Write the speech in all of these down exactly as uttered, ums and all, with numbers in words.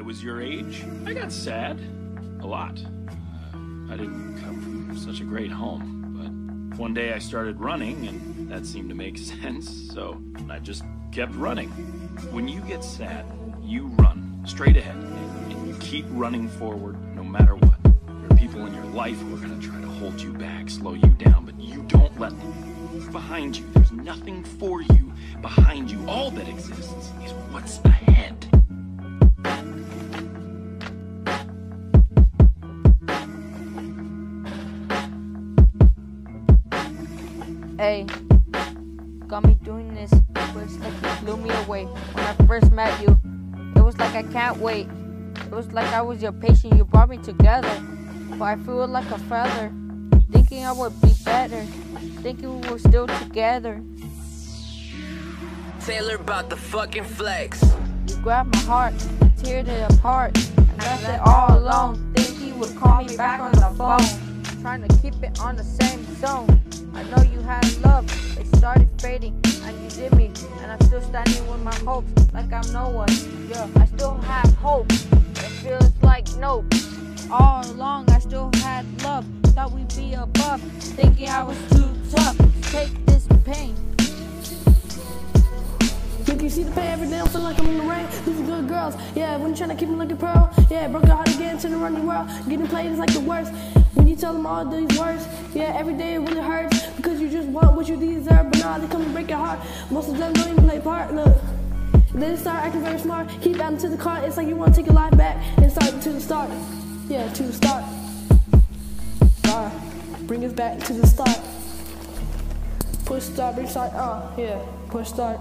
I was your age, I got sad. A lot. Uh, I didn't come from such a great home, but one day I started running, and that seemed to make sense, so I just kept running. When you get sad, you run straight ahead, and you keep running forward no matter what. There are people in your life who are going to try to hold you back, slow you down, but you don't let them. Look behind you. There's nothing for you behind you. All that exists is what's ahead. Hey, got me doing this, but it's like you blew me away. When I first met you, it was like I can't wait. It was like I was your patient, you brought me together. But I feel like a feather, thinking I would be better, thinking we were still together. Taylor about the fucking flex. You grabbed my heart, teared it apart, and left it all alone. Think you would call me back on the phone, trying to keep it on the same zone. I know you had love, it started fading, and you did me, and I'm still standing with my hopes, like I'm no one. Yeah, I still have hope, it feels like nope. All along I still had love, thought we'd be above, thinking I was too tough to take this pain. Look, you see the pain every day, I feel like I'm in the rain. These are good girls, yeah, when you trying to keep me looking pearl. Yeah, broke your heart again, turn around the world. Getting played is like the worst. When you tell them all these words, yeah, every day it really hurts. Because you just want what you deserve, but now they come and break your heart. Most of them don't even play part, look. Then start acting very smart, keep adding to the cart. It's like you want to take your life back and start to the start. Yeah, to the start. Start, bring us back to the start. Push start, bring start, uh, yeah, push start.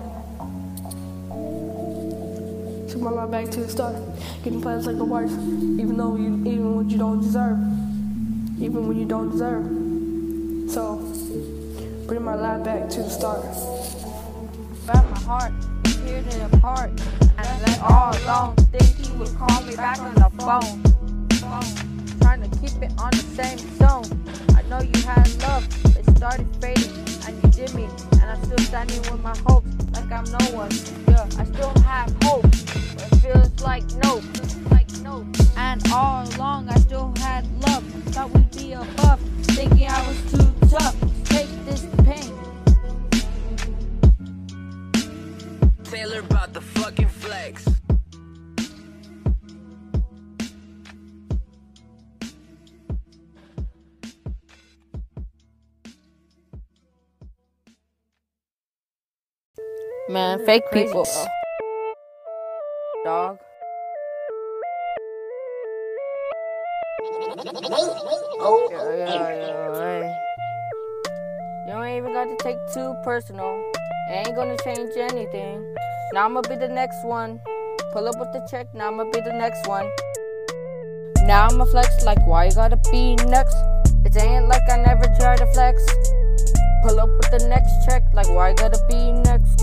Took my life back to the start. Getting plans like the worst, even though you, even when you don't deserve, even when you don't deserve. So, bring my life back to the start. Grabbed my heart, teared it apart, and I let all alone. Think you would call me back on the phone, phone, trying to keep it on the same zone. I know you had love, it started fading, and you did me, and I'm still standing with my hopes, like I'm no one. Yeah, I still have hope. It feels like nope, like nope. And all along I still had love, thought we'd be above, thinking I was too tough to take this pain. Taylor about the fucking flex. Man, fake people. Dog. Oh, yeah, yeah, yeah, hey. You ain't even got to take too personal. It ain't gonna change anything. Now I'ma be the next one. Pull up with the check, now I'ma be the next one. Now I'ma flex like why you gotta be next? It ain't like I never tried to flex. Pull up with the next check like why you gotta be next?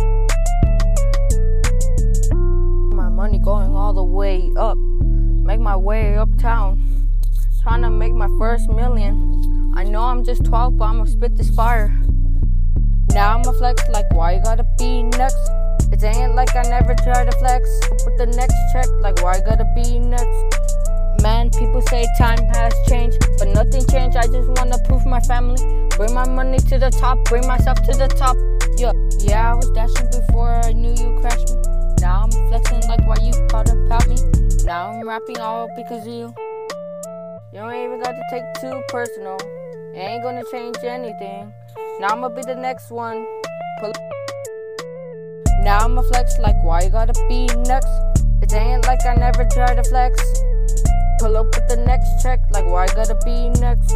Money going all the way up, make my way uptown, trying to make my first million. I know I'm just twelve, but I'ma spit this fire. Now I'ma flex like why you gotta be next? It ain't like I never tried to flex. With the next check like why you gotta be next? Man, people say time has changed, but nothing changed. I just wanna prove my family, bring my money to the top, bring myself to the top. Yeah, yeah, I was dashing before I knew you crashed me. Now I'm flexing like why you thought about me. Now I'm rapping all because of you. You ain't even got to take too personal. It ain't gonna change anything. Now I'ma be the next one. Pull now I'ma flex like why you gotta be next? It ain't like I never tried to flex. Pull up with the next check like why you gotta be next?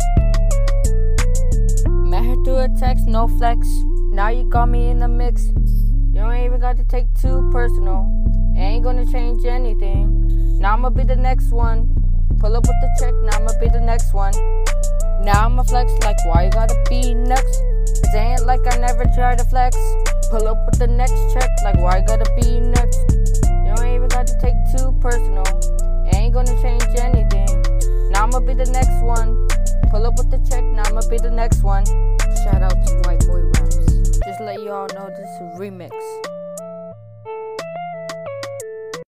Met her through a text, no flex. Now you got me in the mix. You ain't even got to take too personal. It ain't gonna change anything. Now I'ma be the next one. Pull up with the check, now I'ma be the next one. Now I'ma flex like why you gotta be next? It ain't like I never tried to flex. Pull up with the next check like why you gotta be next? You ain't even got to take too personal. It ain't gonna change anything. Now I'ma be the next one. Pull up with the check, now I'ma be the next one. Shout out to White Boy Raps. Just let y'all know this is a remix.